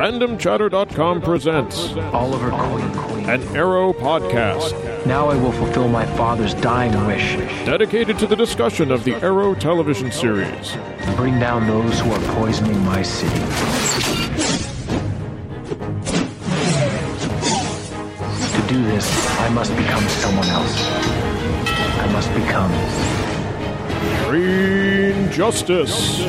RandomChatter.com presents Oliver Queen. an Arrow podcast Now I will fulfill my father's dying wish dedicated to the discussion of the Arrow television series. and bring down those who are poisoning my city. To do this, I must become someone else. I must become Green Justice.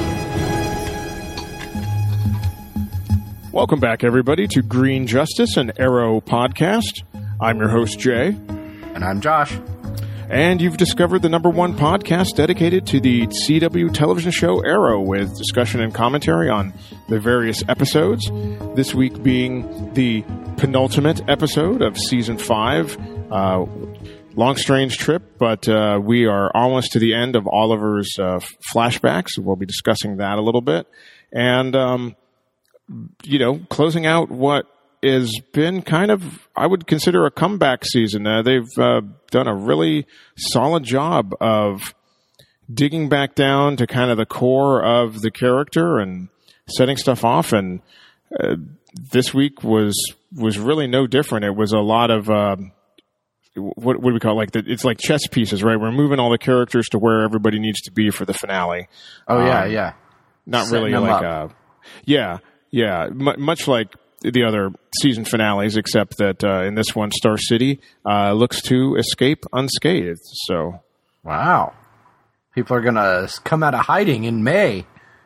Welcome back, everybody, to Green Justice, an Arrow podcast. I'm your host, Jay. And I'm Josh. And you've discovered the number one podcast dedicated to the CW television show Arrow, with discussion and commentary on the various episodes. This week being the penultimate episode of Season 5. Long, strange trip, but we are almost to the end of Oliver's flashbacks. We'll be discussing that a little bit. And, closing out what has been kind of, I would consider, a comeback season. They've done a really solid job of digging back down to kind of the core of the character and setting stuff off. And this week was really no different. It was a lot of what do we call it? It's like chess pieces, right? We're moving all the characters to where everybody needs to be for the finale. Oh, yeah. Not Setting really them like up. much like the other season finales, except that in this one, Star City looks to escape unscathed. So, Wow. People are going to come out of hiding in May.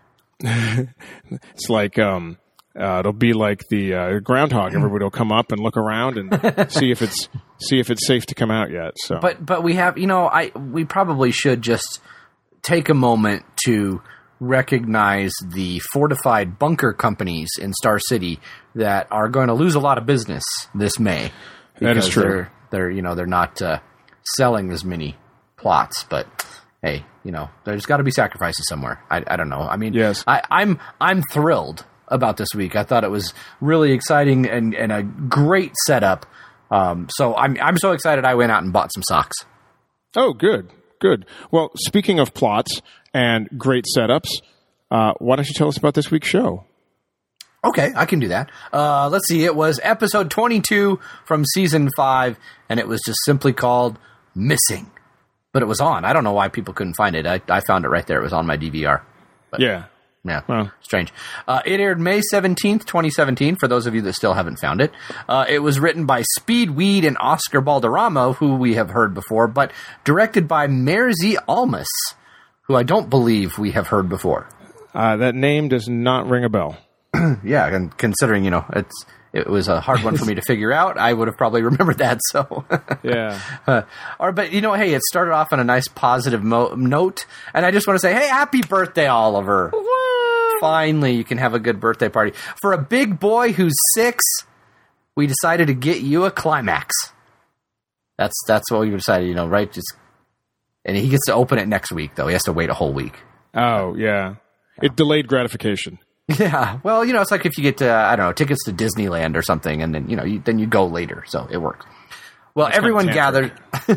it's like it'll be like the groundhog. Everybody will come up and look around and see if it's safe to come out yet. So, But we have, we probably should just take a moment to recognize the fortified bunker companies in Star City that are going to lose a lot of business this May. That is true. They're not selling as many plots, but hey, there's got to be sacrifices somewhere. I don't know. I mean, yes. I'm thrilled about this week. I thought it was really exciting and a great setup. So I'm so excited I went out and bought some socks. Oh, good. Well, speaking of plots and great setups, why don't you tell us about this week's show? Okay, I can do that. Let's see. It was episode 22 from season 5, and it was just simply called Missing. But it was on. I don't know why people couldn't find it. I found it right there. It was on my DVR. But, Yeah. Well. Strange. It aired May 17th, 2017, for those of you that still haven't found it. It was written by Speed Weed and Oscar Balderrama, who we have heard before, but directed by Merzy Almus, who I don't believe we have heard before. That name does not ring a bell. Yeah, and considering, it was a hard one for me to figure out, I would have probably remembered that, so. Yeah. But, hey, it started off on a nice positive note, and I just want to say, hey, happy birthday, Oliver. Finally, you can have a good birthday party. For a big boy who's 6, we decided to get you a climax. That's what we decided, right? And he gets to open it next week, though. He has to wait a whole week. Oh, yeah. It delayed gratification. Yeah. Well, it's like if you get, tickets to Disneyland or something, and then, you go later. So it worked. Well, everyone gathers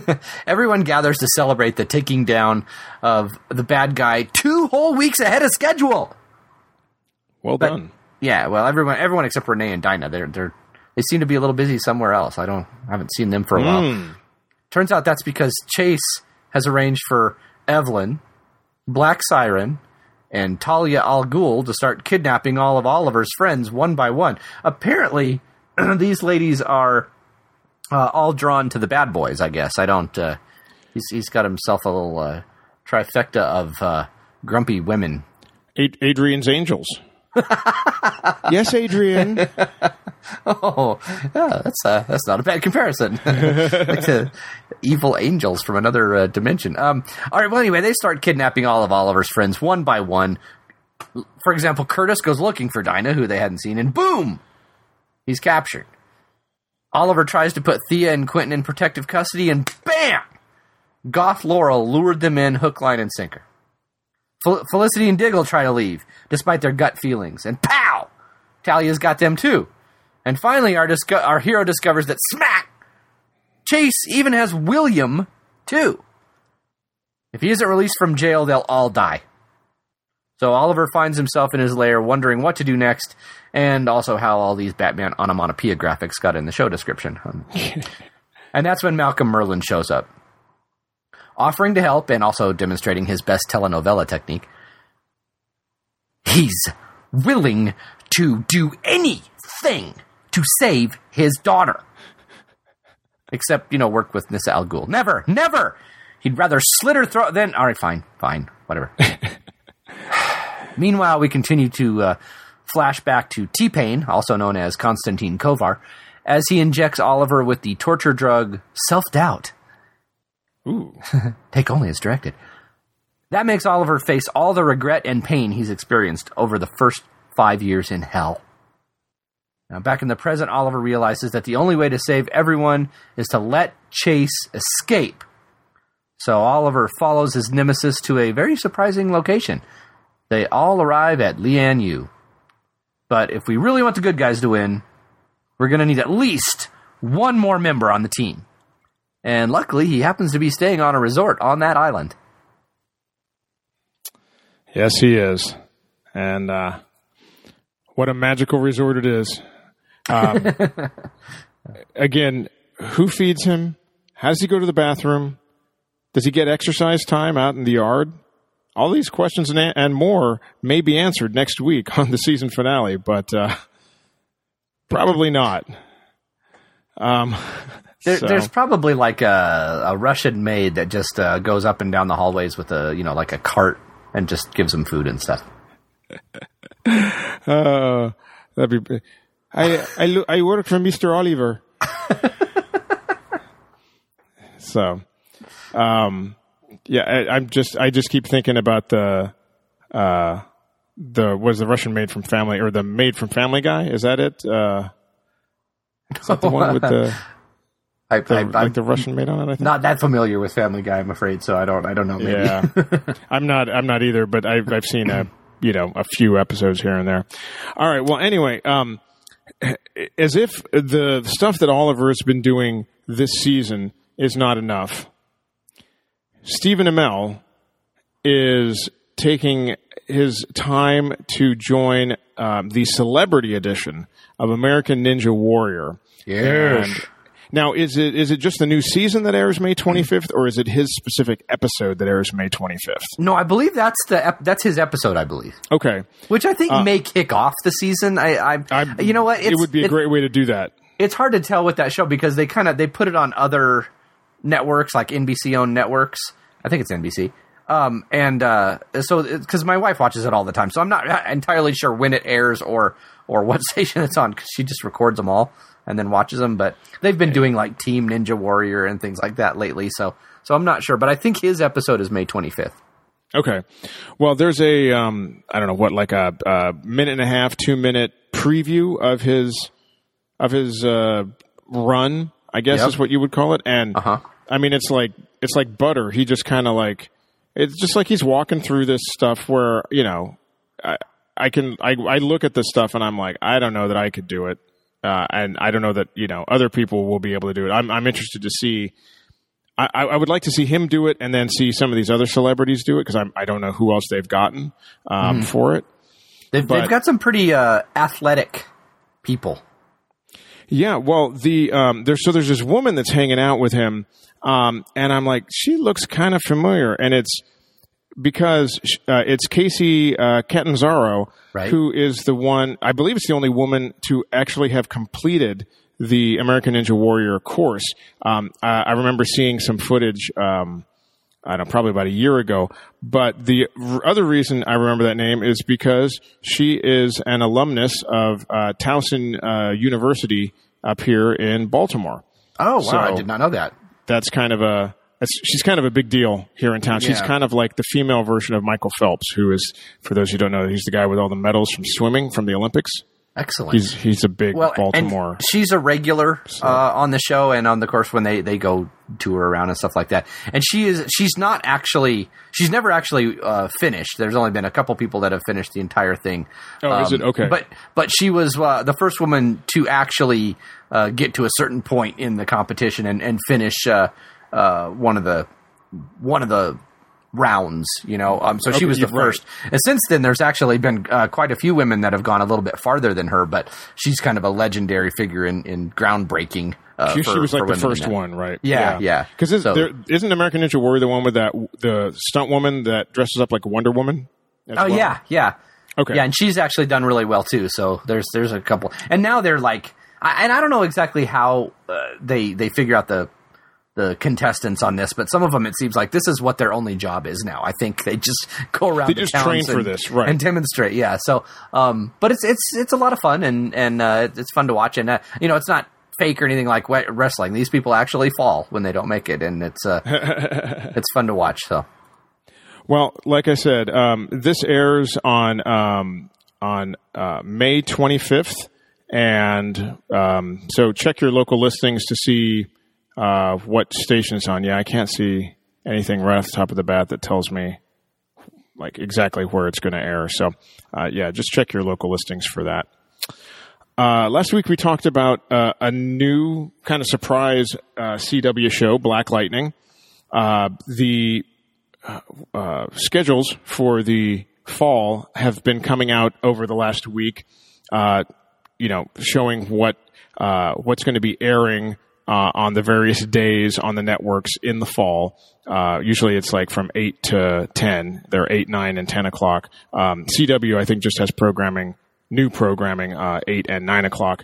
to celebrate the taking down of the bad guy 2 whole weeks ahead of schedule. Well done. Yeah, well, everyone except Renee and Dinah, they seem to be a little busy somewhere else. I haven't seen them for a while. Turns out that's because Chase has arranged for Evelyn, Black Siren, and Talia al Ghul to start kidnapping all of Oliver's friends one by one. Apparently, these ladies are all drawn to the bad boys, I guess. I don't... he's got himself a little trifecta of grumpy women. Adrian's Angels. Yes, Adrian. Oh, yeah, that's not a bad comparison. Like the evil angels from another dimension. All right. Well, anyway, they start kidnapping all of Oliver's friends one by one. For example, Curtis goes looking for Dinah, who they hadn't seen, and boom, he's captured. Oliver tries to put Thea and Quentin in protective custody, and bam, Goth Laurel lured them in hook, line, and sinker. Felicity and Diggle try to leave, despite their gut feelings, and pow! Talia's got them too. And finally, our hero discovers that smack! Chase even has William, too. If he isn't released from jail, they'll all die. So Oliver finds himself in his lair wondering what to do next, and also how all these Batman onomatopoeia graphics got in the show description. And that's when Malcolm Merlyn shows up, offering to help and also demonstrating his best telenovela technique. He's willing to do anything to save his daughter. Except, work with Nissa Al Ghul. Never! He'd rather slit her throat than... All right, fine, whatever. Meanwhile, we continue to flash back to T-Pain, also known as Konstantin Kovar, as he injects Oliver with the torture drug self-doubt. Ooh. Take only as directed. That makes Oliver face all the regret and pain he's experienced over the first 5 years in hell. Now, back in the present, Oliver realizes that the only way to save everyone is to let Chase escape. So Oliver follows his nemesis to a very surprising location. They all arrive at Lian Yu. But if we really want the good guys to win, we're going to need at least one more member on the team. And luckily, he happens to be staying on a resort on that island. Yes, he is. And what a magical resort it is. Again, who feeds him? How does he go to the bathroom? Does he get exercise time out in the yard? All these questions and more may be answered next week on the season finale, but probably not. There's probably like a Russian maid that just goes up and down the hallways with like a cart and just gives him food and stuff. That'd be. I work for Mr. Oliver. So, I just keep thinking about the Russian maid from Family, or the maid from Family Guy? Is that it? Is that the one with the the Russian maid on it? I think. Not that familiar with Family Guy, I'm afraid. So I don't know. Maybe. Yeah, I'm not either. But I've seen a few episodes here and there. All right. Well, anyway, as if the stuff that Oliver has been doing this season is not enough, Stephen Amell is taking his time to join the celebrity edition of American Ninja Warrior. Yes. And now, is it just the new season that airs May 25th, or is it his specific episode that airs May 25th? No, I believe that's his episode, I believe. Okay. Which I think may kick off the season. You know what? It would be a great way to do that. It's hard to tell with that show because they put it on other networks, like NBC-owned networks. I think it's NBC. So because my wife watches it all the time, so I'm not entirely sure when it airs or what station it's on, because she just records them all and then watches them. But they've been doing like Team Ninja Warrior and things like that lately, so I'm not sure. But I think his episode is May 25th. Okay. Well, there's a I don't know what, like a minute and a half, 2-minute preview of his run, I guess is what you would call it. And I mean, it's like butter. He just kind of like, it's just like he's walking through this stuff where, I look at this stuff and I'm like, I don't know that I could do it. And I don't know that, other people will be able to do it. I'm interested to see. I would like to see him do it and then see some of these other celebrities do it, because I don't know who else they've gotten for it. They've got some pretty athletic people. Yeah, well, there's this woman that's hanging out with him, and I'm like, she looks kind of familiar, and it's because it's Casey Catanzaro, right, who is the one, I believe it's the only woman to actually have completed the American Ninja Warrior course. I remember seeing some footage, I don't know, probably about a year ago. But the other reason I remember that name is because she is an alumnus of Towson University up here in Baltimore. Oh, wow. So I did not know that. That's kind of she's kind of a big deal here in town. Yeah. She's kind of like the female version of Michael Phelps, who is, for those who don't know, he's the guy with all the medals from swimming from the Olympics. Excellent. He's a big Baltimore. And she's a regular on the show and on the course when they go tour around and stuff like that. And she's never actually finished. There's only been a couple people that have finished the entire thing. Oh, is it? Okay. But she was the first woman to actually get to a certain point in the competition and finish one of the rounds, so she was the first. And since then, there's actually been quite a few women that have gone a little bit farther than her, but she's kind of a legendary figure in groundbreaking. She was like the first one, right? Yeah. Because isn't American Ninja Warrior the one with the stunt woman that dresses up like Wonder Woman? Yeah. Okay. Yeah, and she's actually done really well too. So there's a couple, and now they're like, and I don't know exactly how they figure out the contestants on this, but some of them it seems like this is what their only job is now. I think they just go around. They just train for this, right? And demonstrate. Yeah. So, but it's a lot of fun and it's fun to watch, and it's not fake or anything like wrestling. These people actually fall when they don't make it, and it's it's fun to watch. So. Well, like I said, this airs on May 25th, and so check your local listings to see what station it's on. Yeah, I can't see anything right off the top of the bat that tells me like exactly where it's going to air. So, just check your local listings for that. Last week we talked about a new kind of surprise CW show, Black Lightning. The schedules for the fall have been coming out over the last week, showing what's going to be airing on the various days on the networks in the fall. Usually it's like from 8 to 10. They're 8, 9, and 10 o'clock. CW, I think, just has new programming, 8 and 9 o'clock.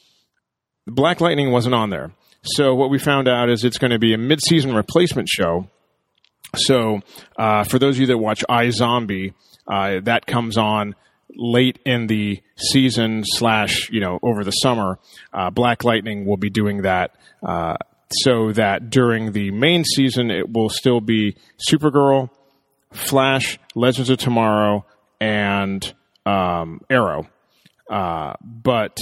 Black Lightning wasn't on there. So what we found out is it's going to be a mid-season replacement show. So for those of you that watch iZombie, that comes on late in the season / over the summer. Black Lightning will be doing that so that during the main season it will still be Supergirl, Flash, Legends of Tomorrow, and Arrow. But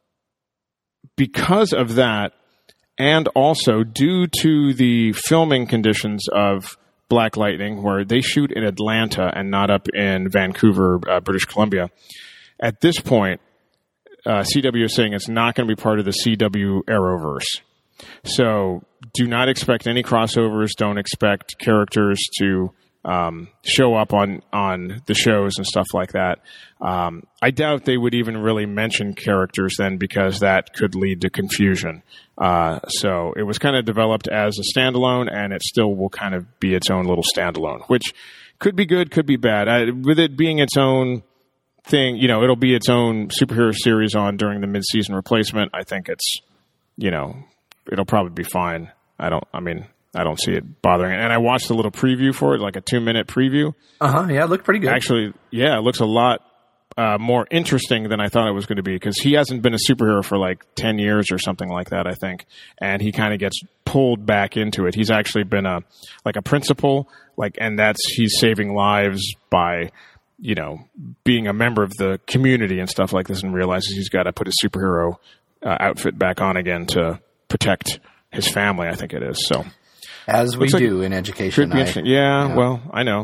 because of that, and also due to the filming conditions of Black Lightning, where they shoot in Atlanta and not up in Vancouver, British Columbia, at this point, CW is saying it's not going to be part of the CW Arrowverse. So do not expect any crossovers. Don't expect characters to show up on the shows and stuff like that. I doubt they would even really mention characters then, because that could lead to confusion. So it was kind of developed as a standalone, and it still will kind of be its own little standalone, which could be good, could be bad. With it being its own thing, it'll be its own superhero series on during the mid-season replacement. I think it's, it'll probably be fine. I don't see it bothering it. And I watched a little preview for it, like a 2-minute preview. Yeah, it looked pretty good. Actually, yeah, it looks a lot more interesting than I thought it was going to be, because he hasn't been a superhero for like 10 years or something like that, I think. And he kind of gets pulled back into it. He's actually been a principal, and he's saving lives by, being a member of the community and stuff like this, and realizes he's got to put his superhero outfit back on again to protect his family, I think it is. So. As we do in education. Could be interesting. Yeah, well, I know.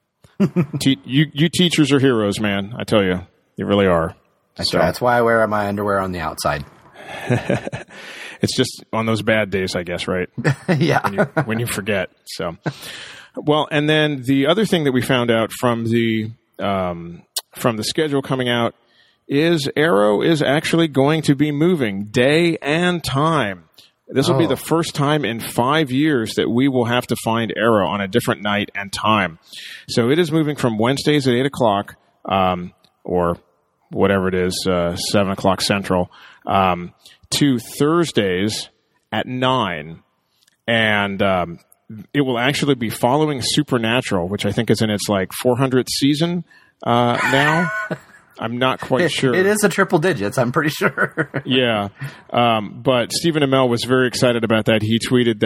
You teachers are heroes, man. I tell you, you really are. That's why I wear my underwear on the outside. It's just on those bad days, I guess, right? Yeah. When you forget. So, well, and then the other thing that we found out from the schedule coming out is Arrow is actually going to be moving day and time. This will be the first time in 5 years that we will have to find Arrow on a different night and time. So it is moving from Wednesdays at 8 o'clock, or whatever it is, 7 o'clock Central, to Thursdays at 9. And it will actually be following Supernatural, which I think is in its 400th season now. I'm not quite sure. It is a triple digits, I'm pretty sure. Yeah. But Stephen Amell was very excited about that. He tweeted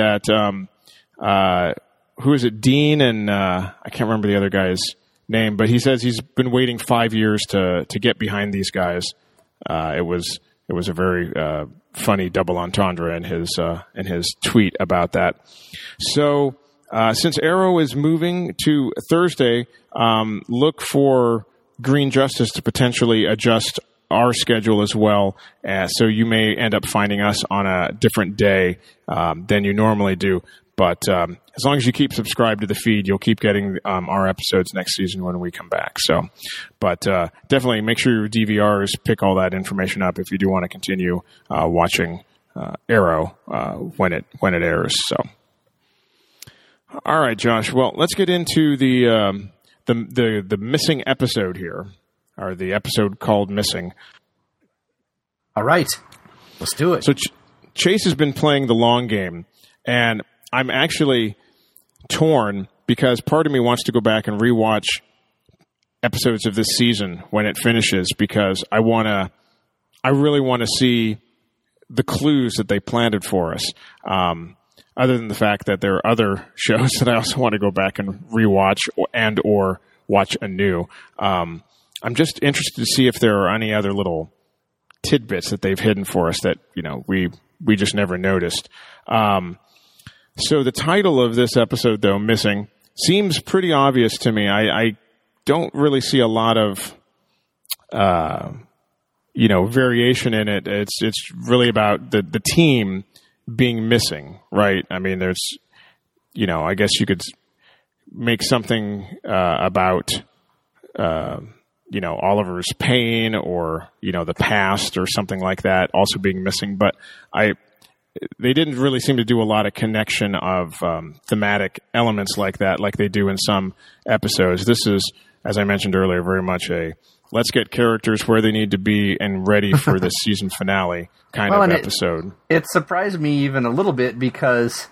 that, who is it? Dean and, I can't remember the other guy's name, but he says he's been waiting 5 years to get behind these guys. It was a very, funny double entendre in his tweet about that. So, since Arrow is moving to Thursday, look for Green Justice to potentially adjust our schedule as well. So you may end up finding us on a different day than you normally do. But as long as you keep subscribed to the feed, you'll keep getting our episodes next season when we come back. So, but definitely make sure your DVRs pick all that information up if you do want to continue watching Arrow when it airs. So, all right, Josh. Well, let's get into the missing episode here, or the episode called Missing. All right, let's do it. So Chase has been playing the long game, and I'm actually torn because part of me wants to go back and rewatch episodes of this season when it finishes, because I really want to see the clues that they planted for us. Other than the fact that there are other shows that I also want to go back and rewatch or watch anew. I'm just interested to see if there are any other little tidbits that they've hidden for us that, we just never noticed. So the title of this episode, though, Missing, seems pretty obvious to me. I don't really see a lot of, variation in it. It's really about the team being missing, right? I mean, there's, I guess you could make something about, Oliver's pain or, the past or something like that also being missing. But they didn't really seem to do a lot of connection of thematic elements like that, like they do in some episodes. This is, as I mentioned earlier, very much a let's get characters where they need to be and ready for the season finale kind of episode. It surprised me even a little bit because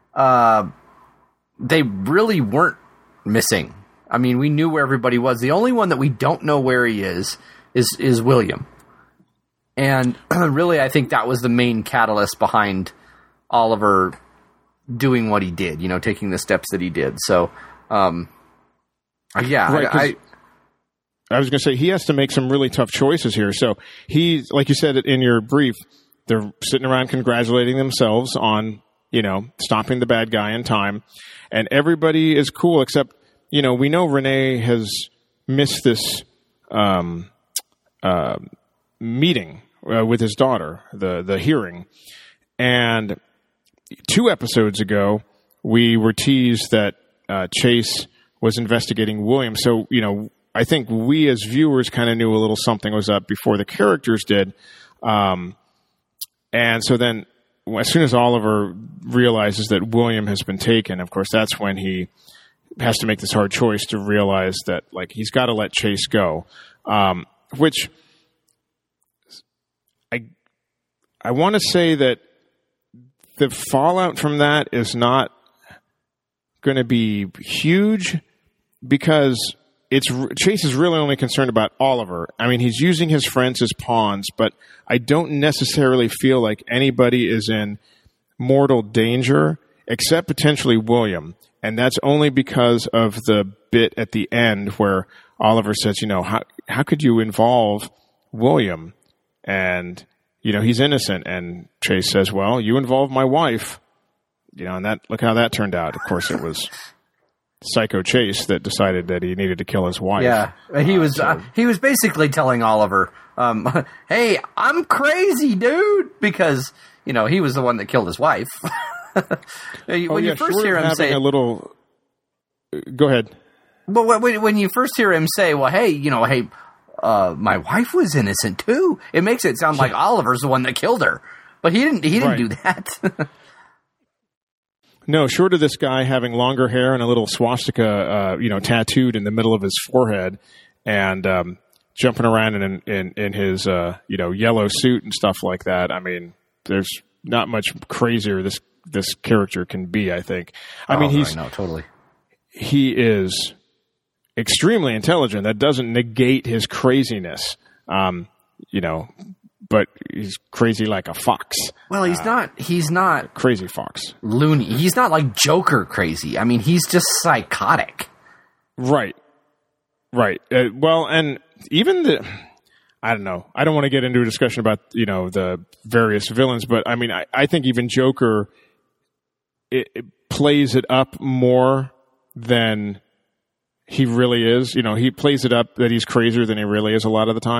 they really weren't missing. I mean, we knew where everybody was. The only one that we don't know where he is William. And really, I think that was the main catalyst behind Oliver doing what he did, taking the steps that he did. So, yeah, right, I was going to say, he has to make some really tough choices here. So he, like you said in your brief, they're sitting around congratulating themselves on, stopping the bad guy in time. And everybody is cool except, we know Renee has missed this meeting with his daughter, the hearing. And 2 episodes ago, we were teased that Chase was investigating William. So, I think we as viewers kind of knew a little something was up before the characters did. And so then as soon as Oliver realizes that William has been taken, of course, that's when he has to make this hard choice to realize that, he's got to let Chase go. Which I want to say that the fallout from that is not going to be huge because Chase is really only concerned about Oliver. I mean, he's using his friends as pawns, but I don't necessarily feel like anybody is in mortal danger except potentially William. And that's only because of the bit at the end where Oliver says, how could you involve William? And, he's innocent. And Chase says, well, you involved my wife. And look how that turned out. Of course, it was Psycho Chase that decided that he needed to kill his wife. Yeah, he was basically telling Oliver, hey, I'm crazy, dude, because, he was the one that killed his wife. When you first hear him say... Go ahead. But when you first hear him say, well, hey, my wife was innocent too, it makes it sound like Oliver's the one that killed her. But he didn't do that. No, short of this guy having longer hair and a little swastika, tattooed in the middle of his forehead, and jumping around in his yellow suit and stuff like that. I mean, there's not much crazier this character can be. I think. Totally. He is extremely intelligent. That doesn't negate his craziness. But he's crazy like a fox. Well, he's not crazy fox. Loony. He's not like Joker crazy. I mean, he's just psychotic. Right. Well, and even I don't know. I don't want to get into a discussion about, the various villains, but I mean, I think even Joker, it plays it up more than he really is. He plays it up that he's crazier than he really is a lot of the time.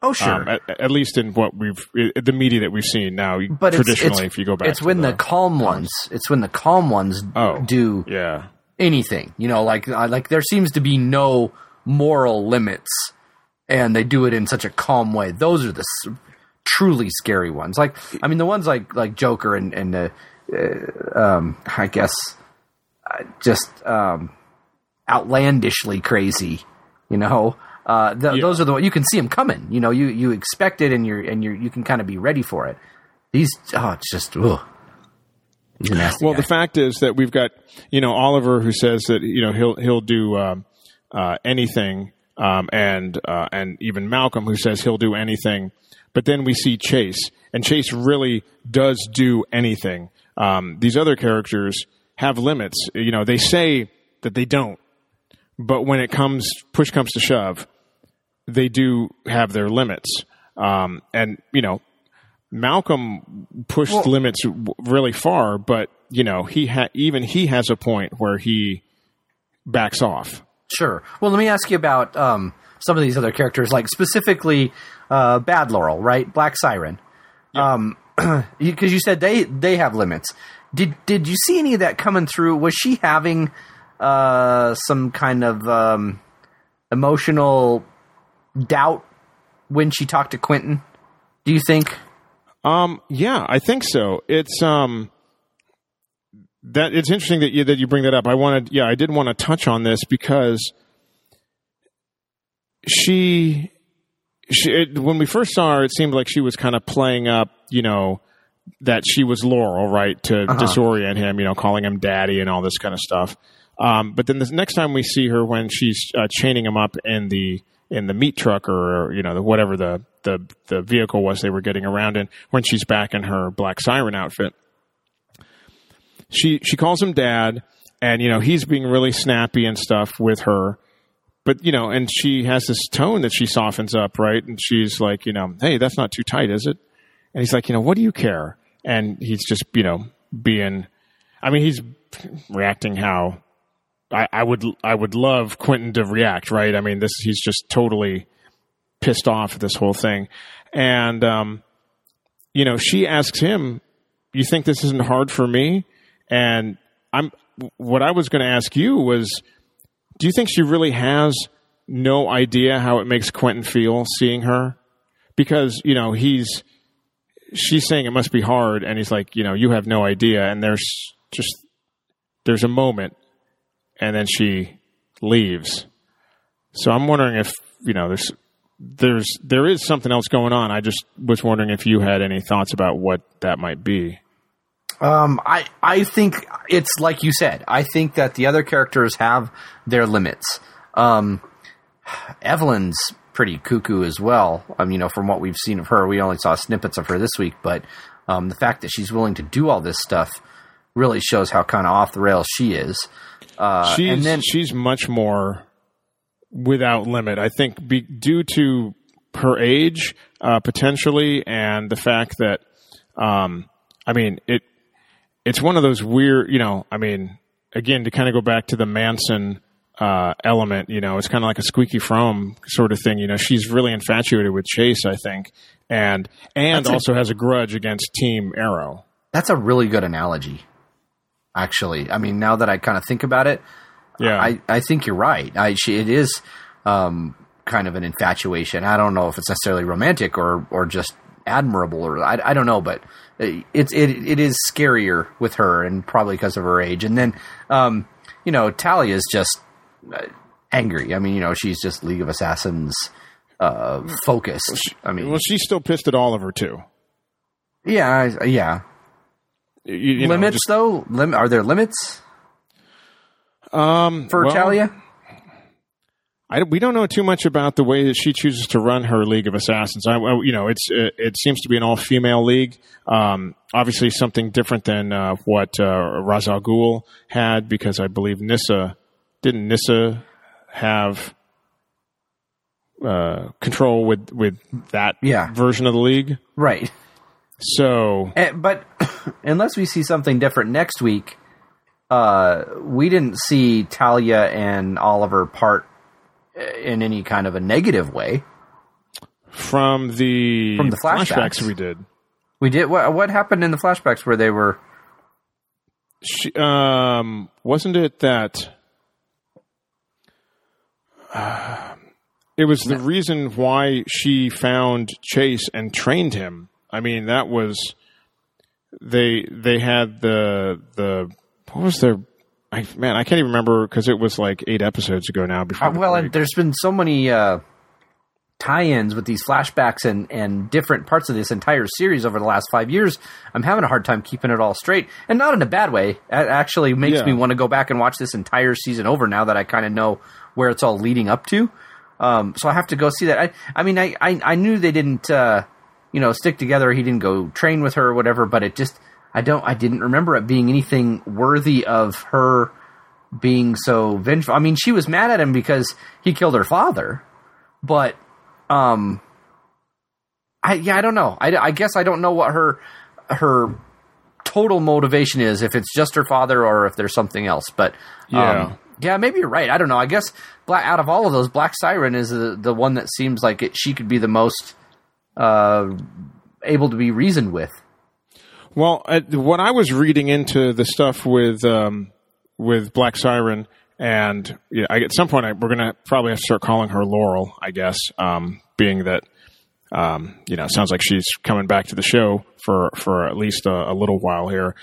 Oh, sure. At least in what the media that we've seen now. But traditionally, if you go back, it's when the calm ones. It's when the calm ones do anything. You know, like there seems to be no moral limits, and they do it in such a calm way. Those are the truly scary ones. Like, I mean, the ones like Joker and I guess just outlandishly crazy. You know. Those are the you can see them coming. You know, you expect it, and you can kind of be ready for it. These, it's just, ugh. He's a nasty guy. The fact is that we've got, you know, Oliver, who says that, you know, he'll do anything, and even Malcolm, who says he'll do anything. But then we see Chase, and Chase really does do anything. These other characters have limits. You know, they say that they don't, but when push comes to shove, they do have their limits. And, you know, Malcolm pushed limits really far, but, you know, he has a point where he backs off. Sure. Well, let me ask you about some of these other characters, like specifically Bad Laurel, right? Black Siren. Because you said they have limits. Did you see any of that coming through? Was she having some kind of emotional doubt when she talked to Quentin? Do you think? Yeah, I think so. It's it's interesting that you bring that up. I did want to touch on this because she when we first saw her, it seemed like she was kind of playing up, you know, that she was Laurel, right, to disorient him, you know, calling him daddy and all this kind of stuff. But then the next time we see her, when she's chaining him up in the meat truck, or, you know, whatever the vehicle was they were getting around in, when she's back in her Black Siren outfit, she calls him dad, and, you know, he's being really snappy and stuff with her. But, you know, and she has this tone that she softens up, right? And she's like, you know, hey, that's not too tight, is it? And he's like, you know, what do you care? And he's just, you know, he's reacting how I would love Quentin to react, right? I mean, he's just totally pissed off at this whole thing. And, you know, she asks him, you think this isn't hard for me? And what I was going to ask you was, do you think she really has no idea how it makes Quentin feel seeing her? Because, you know, she's saying it must be hard, and he's like, you know, you have no idea. And there's a moment, and then she leaves. So I'm wondering if, you know, there is something else going on. I just was wondering if you had any thoughts about what that might be. I think it's like you said. I think that the other characters have their limits. Evelyn's pretty cuckoo as well. You know, from what we've seen of her, we only saw snippets of her this week, but the fact that she's willing to do all this stuff really shows how kind of off the rails she is. She's much more without limit, I think, due to her age, potentially, and the fact that, it's one of those weird, you know, I mean, again, to kind of go back to the Manson element, you know, it's kind of like a Squeaky Fromme sort of thing. You know, she's really infatuated with Chase, I think, and also has a grudge against Team Arrow. That's a really good analogy, actually. I mean, now that I kind of think about it, yeah, I think you're right. It is kind of an infatuation. I don't know if it's necessarily romantic or just admirable, or I don't know, but it is scarier with her, and probably because of her age. And then, you know, Talia's just angry. I mean, you know, she's just League of Assassins focused. I mean, well, she's still pissed at Oliver too. Yeah, yeah. You limits though? Are there limits? For Talia? We don't know too much about the way that she chooses to run her League of Assassins. You know, it seems to be an all-female league. Obviously, something different than what Ra's al Ghul had, because I believe didn't Nyssa have control with that version of the league? Right. So, but unless we see something different next week, we didn't see Talia and Oliver part in any kind of a negative way. from the flashbacks we did. We did. What happened in the flashbacks where they were? Wasn't it that it was the reason why she found Chase and trained him? I mean, that was they had the what was their I can't even remember because it was like 8 episodes ago now. Before and there's been so many tie-ins with these flashbacks and different parts of this entire series over the last 5 years. I'm having a hard time keeping it all straight, and not in a bad way. It actually makes me want to go back and watch this entire season over now that I kind of know where it's all leading up to. So I have to go see that. I knew they didn't, stick together. He didn't go train with her or whatever, but it just, I didn't remember it being anything worthy of her being so vengeful. I mean, she was mad at him because he killed her father, but, I don't know. I guess I don't know what her total motivation is, if it's just her father or if there's something else, but, yeah, maybe you're right. I don't know. I guess out of all of those, Black Siren is the one that seems like she could be the most able to be reasoned with. Well, when I was reading into the stuff with Black Siren, and at some point we're going to probably have to start calling her Laurel, I guess, being that it sounds like she's coming back to the show for at least a little while here.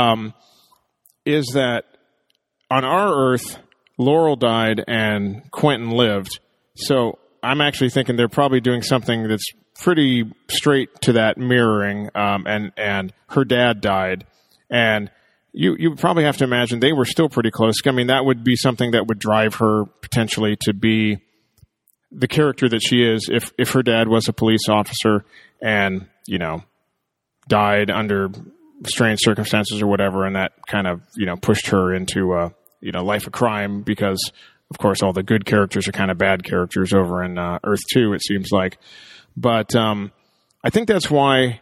Is that on our Earth, Laurel died and Quentin lived. So I'm actually thinking they're probably doing something that's pretty straight to that mirroring. And her dad died, and you probably have to imagine they were still pretty close. I mean, that would be something that would drive her potentially to be the character that she is if her dad was a police officer and, died under strange circumstances or whatever, and that kind of, pushed her into life of crime, because of course all the good characters are kind of bad characters over in Earth 2, it seems like. But I think that's why,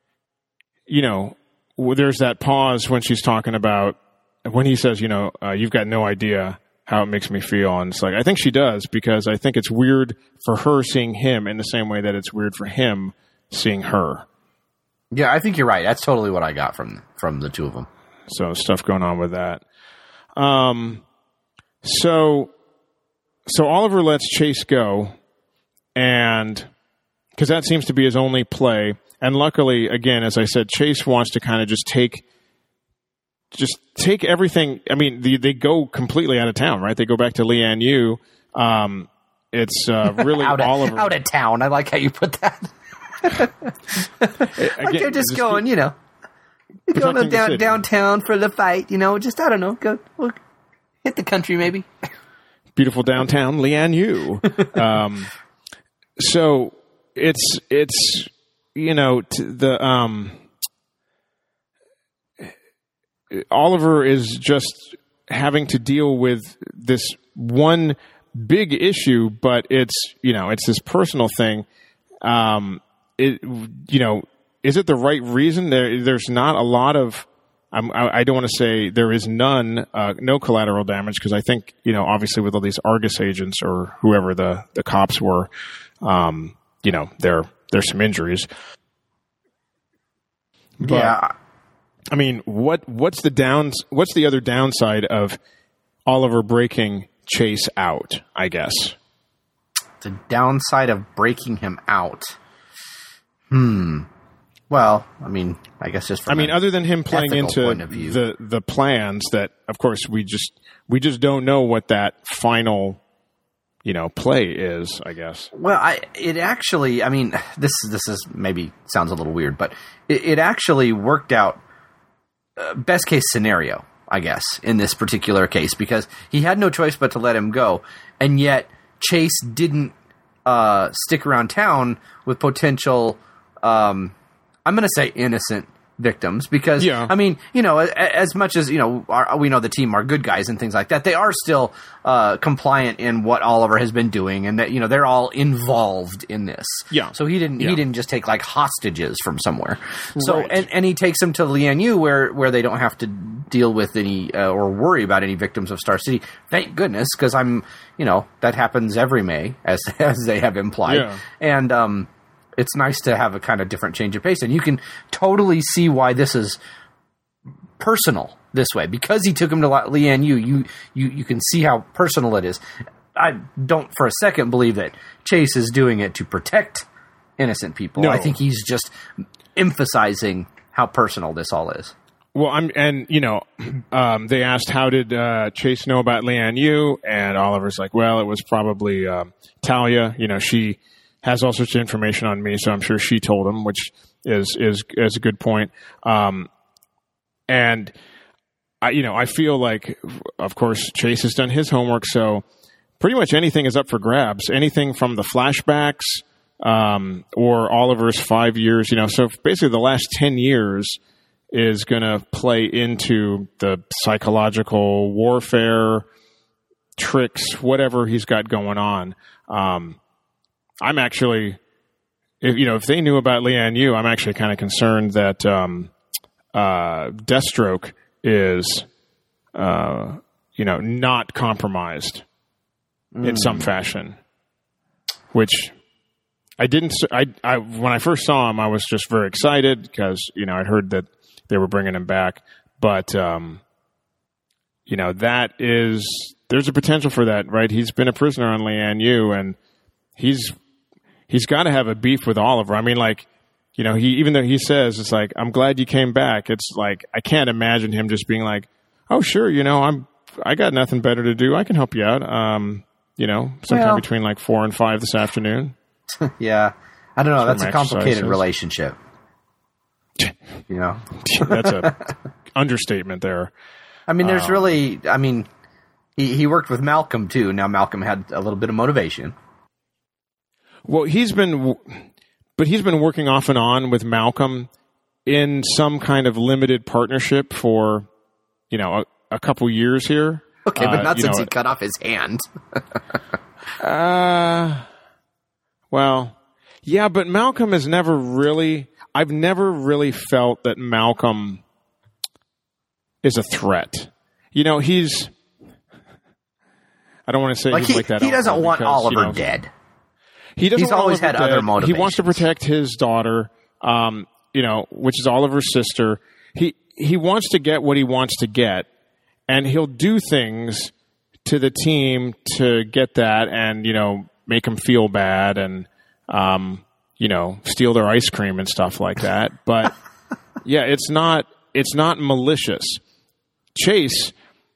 there's that pause when she's talking about, when he says, you've got no idea how it makes me feel. And it's like, I think she does, because I think it's weird for her seeing him in the same way that it's weird for him seeing her. Yeah, I think you're right. That's totally what I got from the two of them. So stuff going on with that. So Oliver lets Chase go, and because that seems to be his only play. And luckily, again, as I said, Chase wants to kind of just take everything. I mean, they go completely out of town, right? They go back to Lian Yu. It's really Oliver out of town. I like how you put that. Like they're just going, you're going downtown for the fight, just, I don't know, go hit the country maybe. Beautiful downtown Lian Yu. So it's Oliver is just having to deal with this one big issue, but it's this personal thing. Is it the right reason? There's not a lot of, I don't want to say there is none, no collateral damage, because I think, obviously with all these Argus agents or whoever the cops were, there's some injuries. But, yeah. I mean, what's the other downside of Oliver breaking Chase out, I guess? The downside of breaking him out. Well, I mean, I guess just from other than him playing into the plans that, of course, we just don't know what that final, play is, I guess. Well, this is maybe sounds a little weird, but it actually worked out best case scenario, I guess, in this particular case, because he had no choice but to let him go, and yet Chase didn't stick around town with potential, I'm going to say innocent victims, because, as much as, we know the team are good guys and things like that, they are still compliant in what Oliver has been doing, and that, they're all involved in this. Yeah. So he didn't just take like hostages from somewhere. So, right. and he takes them to Lian Yu where they don't have to deal with any, or worry about any victims of Star City. Thank goodness, because that happens every May, as they have implied. Yeah. And, it's nice to have a kind of different change of pace, and you can totally see why this is personal this way, because he took him to Lian Yu. You can see how personal it is. I don't for a second believe that Chase is doing it to protect innocent people. No. I think he's just emphasizing how personal this all is. Well, they asked, how did Chase know about Lian Yu? And Oliver's like, well, it was probably Talia. She has all sorts of information on me, so I'm sure she told him, which is a good point. And I feel like, of course, Chase has done his homework, so pretty much anything is up for grabs. Anything from the flashbacks or Oliver's 5 years, so basically the last 10 years is going to play into the psychological warfare, tricks, whatever he's got going on. I'm actually, if they knew about Lian Yu, I'm actually kind of concerned that Deathstroke is, not compromised in some fashion, which I didn't. I when I first saw him, I was just very excited because I'd heard that they were bringing him back, but that is, there's a potential for that, right? He's been a prisoner on Lian Yu, and he's got to have a beef with Oliver. I mean, even though he says it's like, I'm glad you came back, it's like I can't imagine him just being like, oh sure, I got nothing better to do, I can help you out. Sometime between 4 and 5 this afternoon. Yeah, I don't know. That's a complicated exercises. Relationship. That's a understatement there. I mean, there's really. I mean, he worked with Malcolm too. Now Malcolm had a little bit of motivation. Well, he's been working off and on with Malcolm in some kind of limited partnership for, a couple years here. Okay, but not since he cut off his hand. Well, yeah, but Malcolm has never really. I've never really felt that Malcolm is a threat. He's. I don't want to say he's like that. He doesn't want Oliver dead. He doesn't. He's always had other motivations. He wants to protect his daughter, which is Oliver's sister. He wants to get what he wants to get, and he'll do things to the team to get that, and make them feel bad, and steal their ice cream and stuff like that. But yeah, it's not malicious. Chase,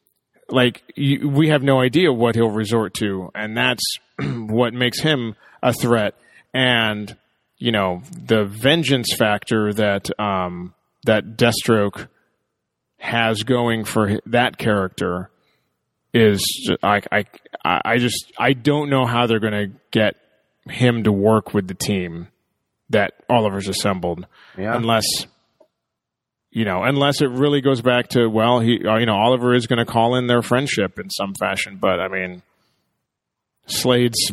we have no idea what he'll resort to, and that's what makes him a threat. And the vengeance factor that that Deathstroke has going for that character is I don't know how they're going to get him to work with the team that Oliver's assembled, unless it really goes back to, well, Oliver is going to call in their friendship in some fashion. But I mean, Slade's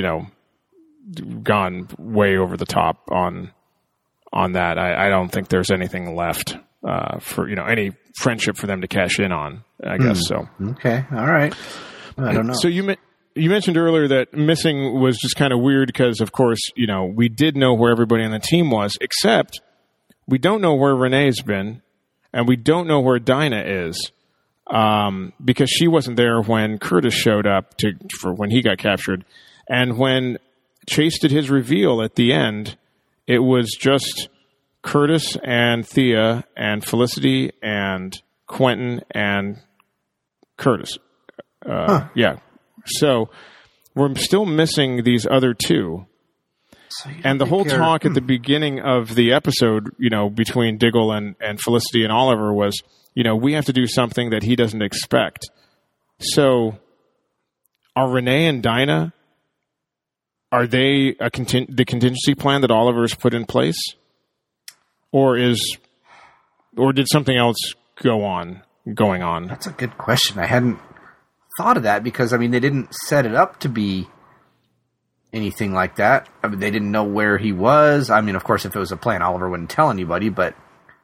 gone way over the top on that. I don't think there's anything left for any friendship for them to cash in on, I guess. So okay, all right. I don't know. So you mentioned earlier that missing was just kind of weird because, of course, we did know where everybody on the team was, except we don't know where Renee's been, and we don't know where Dinah is, because she wasn't there when Curtis showed up for when he got captured. And when Chase did his reveal at the end, it was just Curtis and Thea and Felicity and Quentin and Curtis. Yeah. So we're still missing these other two. And the whole talk at the beginning of the episode, between Diggle and Felicity and Oliver was, we have to do something that he doesn't expect. So are Renee and Dinah, are they the contingency plan that Oliver's put in place? Or did something else going on? That's a good question. I hadn't thought of that because, they didn't set it up to be anything like that. They didn't know where he was. Of course, if it was a plan, Oliver wouldn't tell anybody, but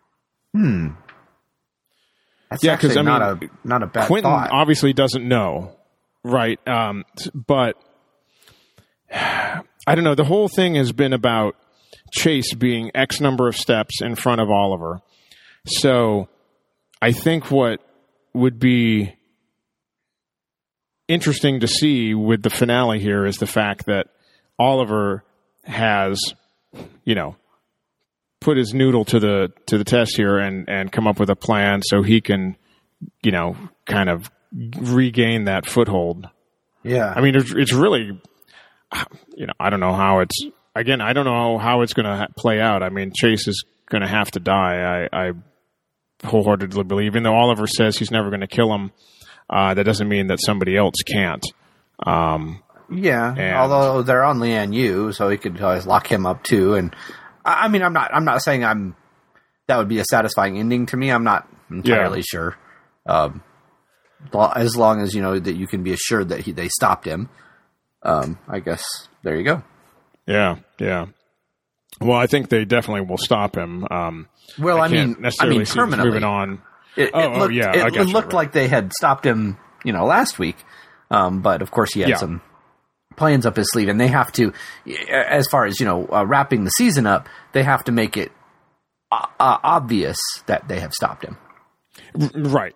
that's actually not a bad Quentin thought. Obviously doesn't know, right? But I don't know. The whole thing has been about Chase being X number of steps in front of Oliver. So I think what would be interesting to see with the finale here is the fact that Oliver has, put his noodle to the test here and come up with a plan so he can, kind of regain that foothold. Yeah. I mean, it's really, I don't know how it's, again, I don't know how it's going to play out. I mean, Chase is going to have to die. I wholeheartedly believe, even though Oliver says he's never going to kill him, that doesn't mean that somebody else can't. Although they're on Lian Yu, so he could always lock him up too. And I mean, I'm not saying that would be a satisfying ending to me. I'm not entirely sure. As long as that you can be assured that they stopped him. I guess there you go. Yeah. Well, I think they definitely will stop him. Well, I mean permanently. Moving on. It looked like they had stopped him, last week. But of course he had some plans up his sleeve, and they have to, as far as wrapping the season up, they have to make it obvious that they have stopped him. Right.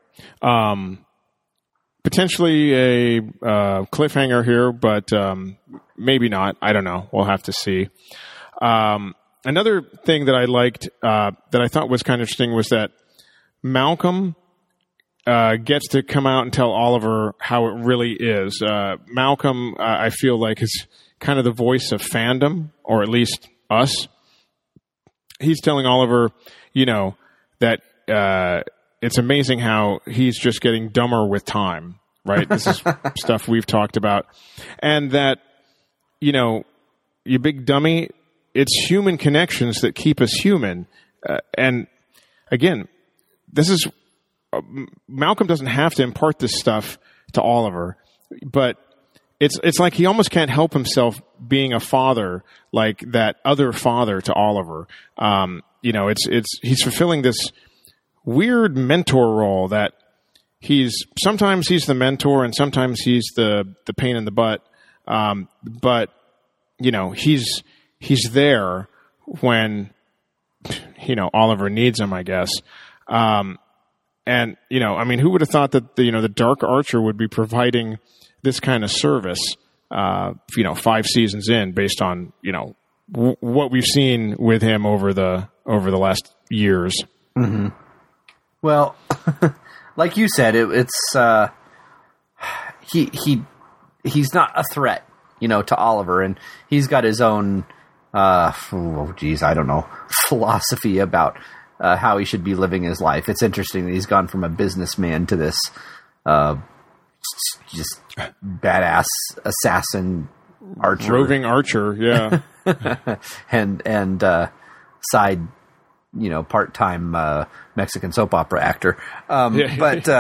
Potentially a cliffhanger here, but maybe not. I don't know. We'll have to see. Another thing that I liked, that I thought was kind of interesting, was that Malcolm gets to come out and tell Oliver how it really is. Malcolm, I feel like, is kind of the voice of fandom, or at least us. He's telling Oliver, that it's amazing how he's just getting dumber with time, right? This is stuff we've talked about. And that, you big dummy, it's human connections that keep us human. And again, this is, Malcolm doesn't have to impart this stuff to Oliver, but it's like he almost can't help himself being a father, like that other father to Oliver. He's fulfilling this weird mentor role that sometimes he's the mentor and sometimes he's the pain in the butt. But he's there when, Oliver needs him, I guess. And, who would have thought that the Dark Archer would be providing this kind of service, 5 seasons in, based on, what we've seen with him over the last years. Mm-hmm. Well, like you said, it's he's not a threat, to Oliver, and he's got his own, I don't know, philosophy about how he should be living his life. It's interesting that he's gone from a businessman to this just badass assassin archer, roving archer, yeah, and side, part-time Mexican soap opera actor. But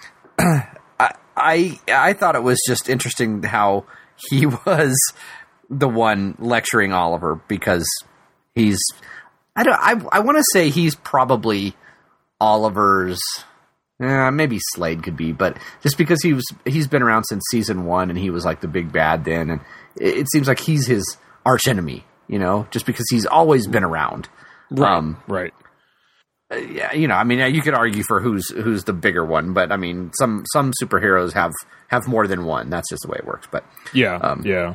I thought it was just interesting how he was the one lecturing Oliver, because he's, I want to say he's probably Oliver's, maybe Slade could be, but just because he's been around since season 1 and he was like the big bad then, and it seems like he's his arch enemy, just because he's always been around. Right. Yeah, you could argue for who's the bigger one, but I mean, some superheroes have more than one. That's just the way it works. But yeah.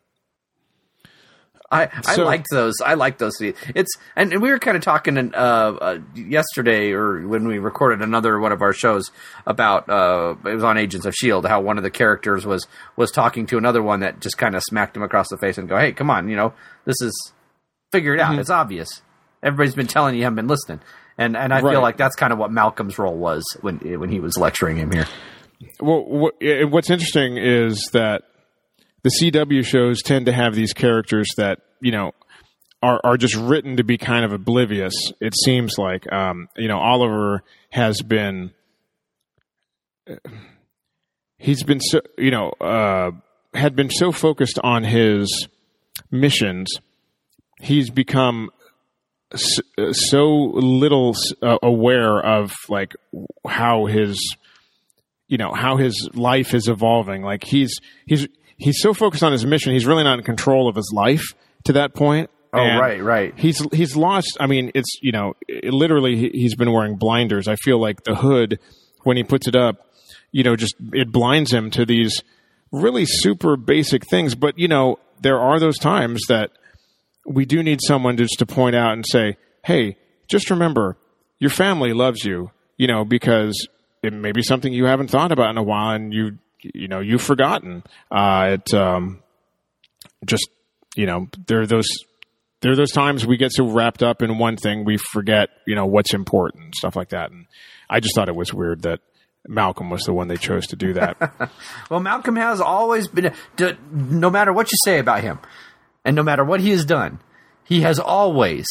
I liked those. I like those. And we were kind of talking yesterday, or when we recorded another one of our shows about it was on Agents of S.H.I.E.L.D., how one of the characters was talking to another one that just kind of smacked him across the face and go, "Hey, come on, this is, figure it out. Mm-hmm. It's obvious. Everybody's been telling you, haven't been listening." And I feel like that's kind of what Malcolm's role was when he was lecturing him here. Well, what's interesting is that the CW shows tend to have these characters that, are just written to be kind of oblivious. It seems like, Oliver has been, he's been so, had been so focused on his missions, he's become so little aware of like how his life is evolving. Like he's so focused on his mission, he's really not in control of his life to that point. Oh, right. He's lost. I mean, it's, literally he's been wearing blinders. I feel like the hood, when he puts it up, just it blinds him to these really super basic things. But, there are those times that we do need someone just to point out and say, hey, just remember, your family loves you, because it may be something you haven't thought about in a while and you've forgotten. There are those times we get so wrapped up in one thing we forget, what's important, stuff like that. And I just thought it was weird that Malcolm was the one they chose to do that. Well, Malcolm has always been, no matter what you say about him, and no matter what he has done, he has always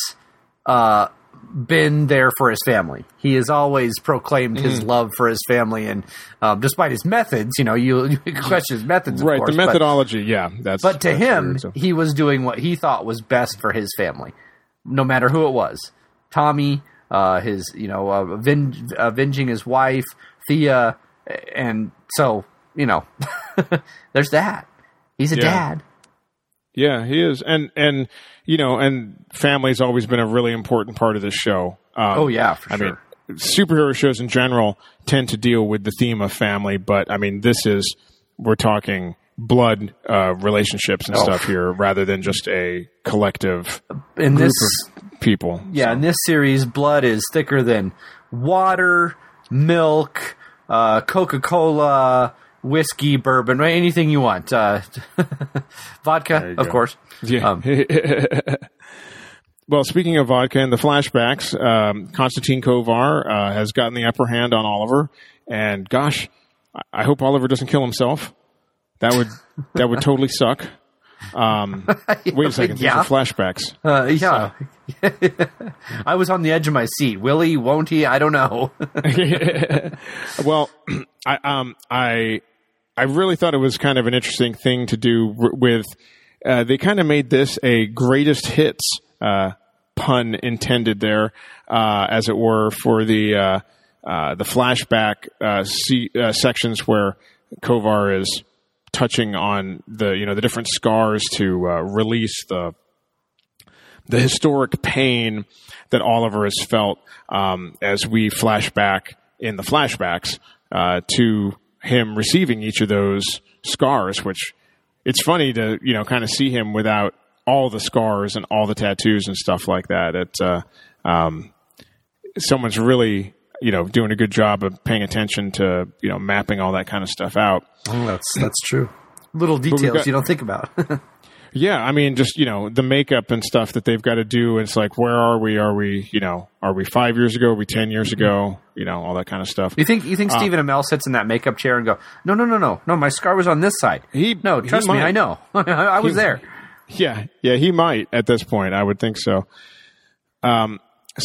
been there for his family. He has always proclaimed his love for his family, and despite his methods, you question his methods, of right? course, The methodology, But to him, weird, so. he was doing what he thought was best for his family, no matter who it was. Tommy, avenging his wife, Thea, and so there's that. He's a dad. Yeah, he is, and family's always been a really important part of this show. For sure. I mean, superhero shows in general tend to deal with the theme of family, but I mean, we're talking blood relationships and stuff here, rather than just a collective group of people. Yeah, in this series, blood is thicker than water, milk, Coca-Cola, whiskey, bourbon, anything you want. Vodka, of course. Yeah. Well, speaking of vodka and the flashbacks, Konstantin Kovar has gotten the upper hand on Oliver, and gosh, I hope Oliver doesn't kill himself. That would totally suck. Wait a second, these are flashbacks. Yeah. I was on the edge of my seat. Will he? Won't he? I don't know. Well, I really thought it was kind of an interesting thing to do with. They kind of made this a greatest hits, pun intended there, as it were, for the flashback sections where Kovar is touching on the different scars to release the historic pain that Oliver has felt, as we flash back in the flashbacks to him receiving each of those scars, which it's funny to, kind of see him without all the scars and all the tattoos and stuff like that. Someone's really, doing a good job of paying attention to, mapping all that kind of stuff out. Oh, that's true. Little details you don't think about. Yeah, I mean, just, the makeup and stuff that they've got to do. It's like, where are we? Are we 5 years ago? Are we 10 years ago? All that kind of stuff. You think Stephen Amell sits in that makeup chair and go, no, my scar was on this side. Trust me, I know. I was there. Yeah, he might at this point. I would think so. Then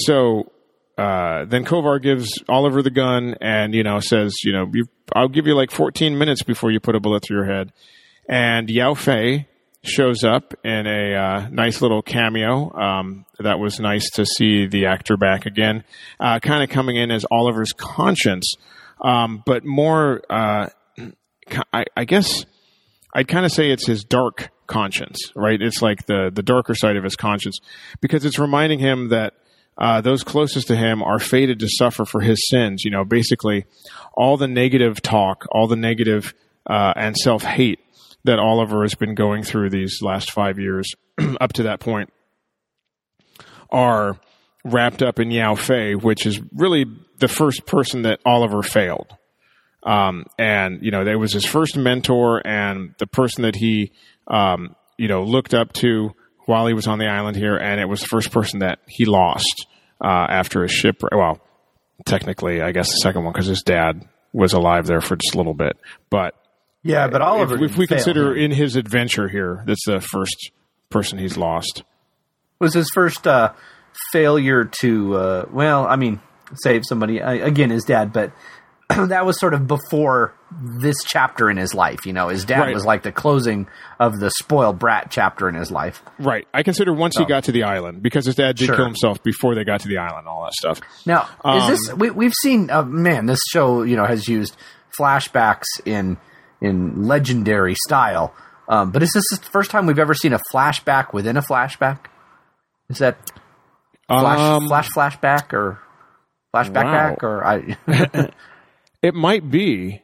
Kovar gives Oliver the gun and, says, I'll give you like 14 minutes before you put a bullet through your head. And Yao Fei shows up in a nice little cameo. That was nice to see the actor back again, kind of coming in as Oliver's conscience, but more, I guess I'd kind of say it's his dark conscience, right? It's like the darker side of his conscience, because it's reminding him that those closest to him are fated to suffer for his sins. Basically all the negative talk, all the negative and self-hate that Oliver has been going through these last 5 years up to that point are wrapped up in Yao Fei, which is really the first person that Oliver failed. There was his first mentor and the person that he, looked up to while he was on the island here. And it was the first person that he lost, after his shipwreck. Well, technically, I guess the second one, because his dad was alive there for just a little bit, but Oliver, if we consider in his adventure here, that's the first person he's lost. Was his first failure to, save somebody, again, his dad, but that was sort of before this chapter in his life. His dad was like the closing of the spoiled brat chapter in his life. Right. I consider once he got to the island, because his dad did kill himself before they got to the island and all that stuff. Now, is this, we've seen, this show, has used flashbacks in legendary style. But is this the first time we've ever seen a flashback within a flashback? Is that flashback or flashback back or I? It might be.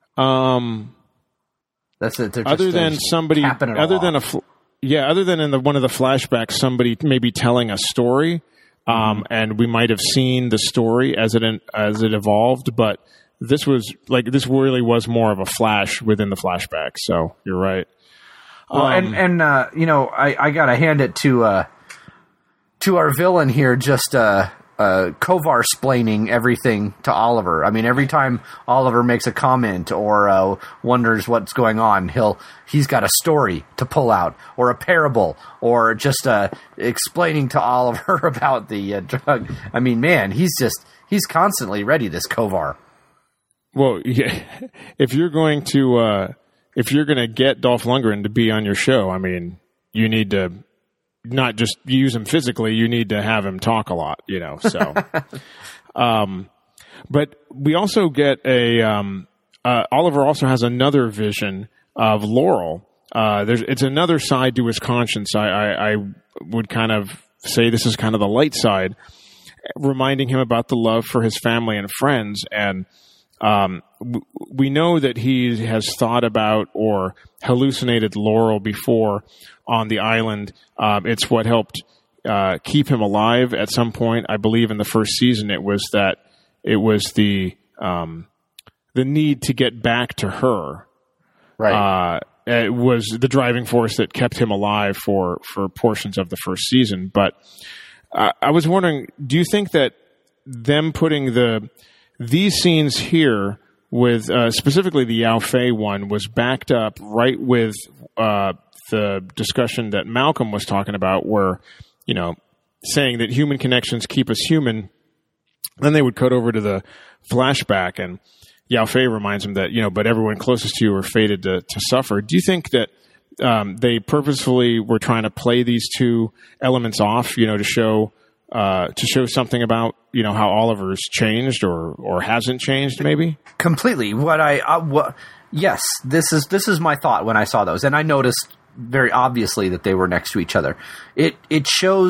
That's it. Other than somebody, other than other than in one of the flashbacks, somebody maybe telling a story, and we might have seen the story as it evolved. But this really was more of a flash within the flashback. So you're right. Well, I gotta hand it to our villain here, just Kovar-splaining everything to Oliver. I mean, every time Oliver makes a comment or wonders what's going on, he's got a story to pull out, or a parable, or just explaining to Oliver about the drug. I mean, man, he's constantly ready, this Kovar. Well, yeah, if you're going to get Dolph Lundgren to be on your show, I mean, you need to not just use him physically, you need to have him talk a lot, so. But we also get Oliver also has another vision of Laurel. It's another side to his conscience. I would kind of say this is kind of the light side, reminding him about the love for his family and friends. And we know that he has thought about or hallucinated Laurel before on the island. It's what helped keep him alive at some point. I believe in the first season it was the need to get back to her. Right. It was the driving force that kept him alive for portions of the first season. But I was wondering, do you think that them putting these scenes here with specifically the Yao Fei one was backed up right with the discussion that Malcolm was talking about, where, saying that human connections keep us human. Then they would cut over to the flashback, and Yao Fei reminds him that, but everyone closest to you are fated to suffer. Do you think that they purposefully were trying to play these two elements off, to show something about, how Oliver's changed or hasn't changed, maybe? Completely. Yes, this is my thought when I saw those, and I noticed very obviously that they were next to each other. It shows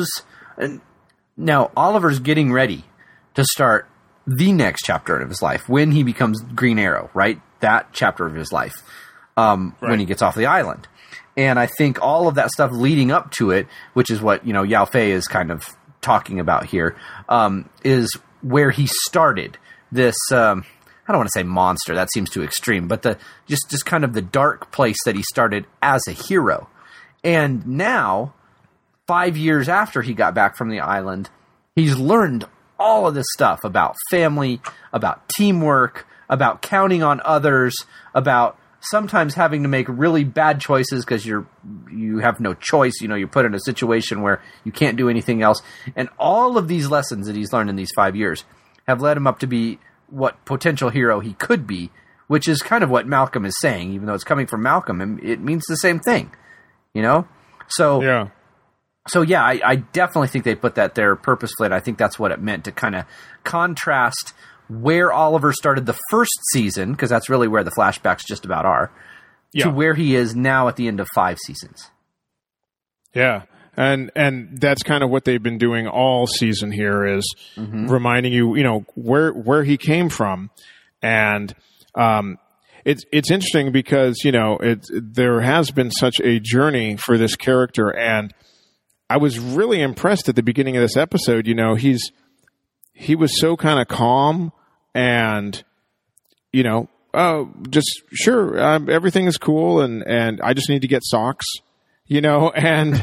now Oliver's getting ready to start the next chapter of his life when he becomes Green Arrow, right? That chapter of his life, when he gets off the island. And I think all of that stuff leading up to it, which is what, Yao Fei is kind of talking about here, is where he started this, I don't want to say monster, that seems too extreme, but just kind of the dark place that he started as a hero. And now, 5 years after he got back from the island, he's learned all of this stuff about family, about teamwork, about counting on others, about sometimes having to make really bad choices because you have no choice. You're put in a situation where you can't do anything else. And all of these lessons that he's learned in these 5 years have led him up to be what potential hero he could be, which is kind of what Malcolm is saying, even though it's coming from Malcolm, it means the same thing, So, yeah. So yeah, I definitely think they put that there purposefully, and I think that's what it meant, to kind of contrast where Oliver started the first season, because that's really where the flashbacks just about are, to where he is now at the end of 5 seasons. Yeah. And that's kind of what they've been doing all season here, is reminding you, where he came from. And it's interesting because, there has been such a journey for this character. And I was really impressed at the beginning of this episode. He was so kind of calm and, just sure, everything is cool. And I just need to get socks. And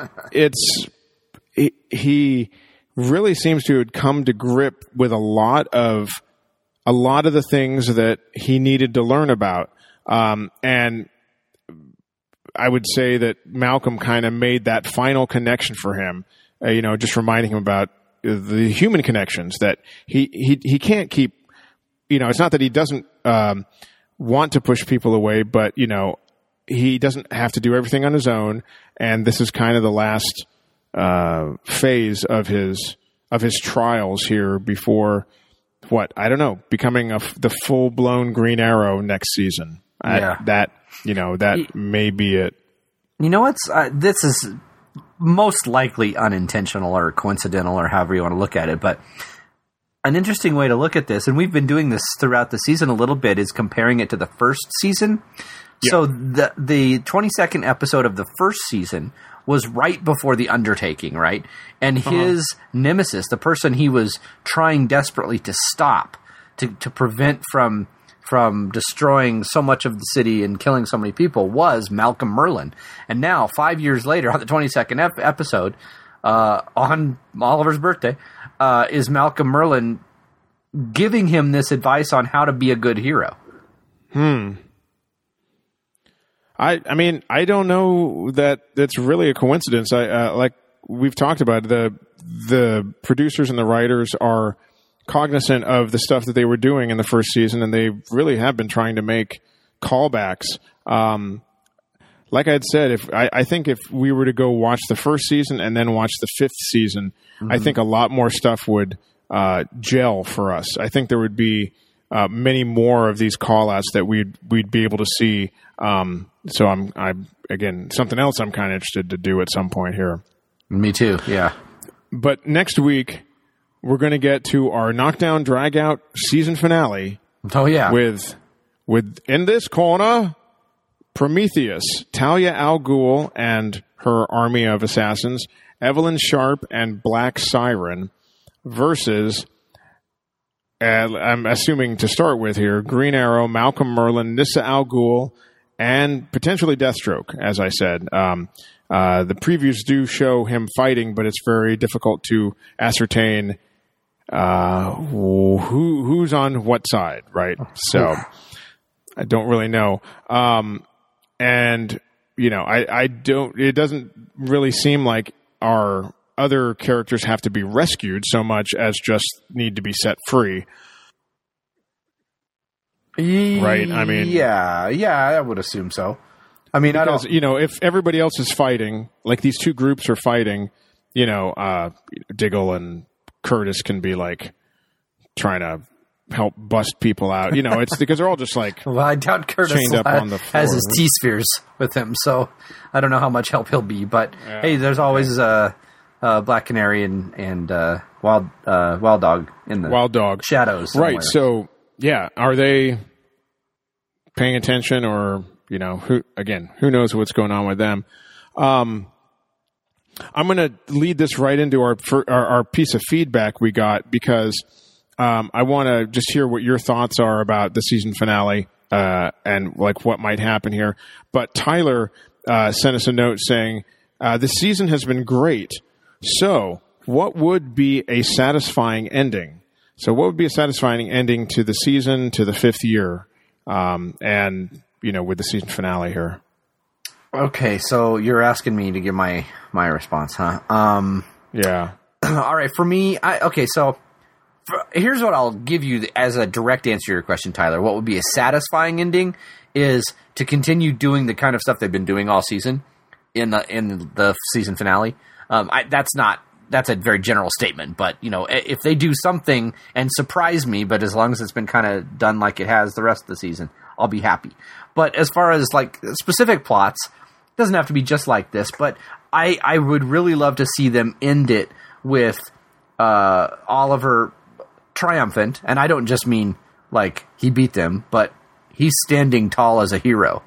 he really seems to have come to grip with a lot of the things that he needed to learn about. And I would say that Malcolm kind of made that final connection for him, just reminding him about the human connections that he can't keep, it's not that he doesn't want to push people away, but, he doesn't have to do everything on his own, and this is kind of the last phase of his trials here before becoming the full blown Green Arrow next season. That may be it. This is most likely unintentional or coincidental or however you want to look at it. But an interesting way to look at this, and we've been doing this throughout the season a little bit, is comparing it to the first season. Yeah. So the 22nd episode of the first season was right before the undertaking, right? And his nemesis, the person he was trying desperately to stop, to prevent from destroying so much of the city and killing so many people, was Malcolm Merlyn. And now, 5 years later, on the 22nd episode, on Oliver's birthday, is Malcolm Merlyn giving him this advice on how to be a good hero. I mean, I don't know that it's really a coincidence. Like we've talked about, the producers and the writers are cognizant of the stuff that they were doing in the first season, and they really have been trying to make callbacks. Like I had said, I think if we were to go watch the first season and then watch the fifth season, I think a lot more stuff would gel for us. I think there would be many more of these call-outs that we'd be able to see. So I'm again, something else I'm kind of interested to do at some point here. Me too. Yeah. But next week we're going to get to our knockdown drag out season finale. Oh yeah. With in this corner, Prometheus, Talia al Ghul and her army of assassins, Evelyn Sharp and Black Siren versus, I'm assuming to start with here, Green Arrow, Malcolm Merlyn, Nyssa al Ghul, and potentially Deathstroke, as I said. The previews do show him fighting, but it's very difficult to ascertain who's on what side, right? So I don't really know. And, you know, I don't, it doesn't really seem like our other characters have to be rescued so much as just need to be set free. Right? I mean, yeah, I would assume so. I mean, because, you know, if everybody else is fighting, like these two groups are fighting, you know, Diggle and Curtis can be like trying to help bust people out. You know, it's because they're all just like, well, I doubt Curtis chained up on the floor. Has his T-spheres with him, so I don't know how much help he'll be. But hey, there's always Black Canary and Wild Dog in the Wild Dog shadows somewhere. Right. So yeah, are they paying attention, or you know, who knows what's going on with them? I'm going to lead this right into our piece of feedback we got, because I want to just hear what your thoughts are about the season finale and like what might happen here. But Tyler sent us a note saying, the season has been great. So what would be a satisfying ending? So what would be a satisfying ending to the season, to the fifth year, and, you know, with the season finale here? Okay, so you're asking me to give my response, huh? Yeah. All right, for me, here's what I'll give you as a direct answer to your question, Tyler. What would be a satisfying ending is to continue doing the kind of stuff they've been doing all season in the season finale. That's a very general statement, but you know, if they do something and surprise me, but as long as it's been kind of done like it has the rest of the season, I'll be happy. But as far as like specific plots, it doesn't have to be just like this, but I would really love to see them end it with Oliver triumphant, and I don't just mean like he beat them, but he's standing tall as a hero.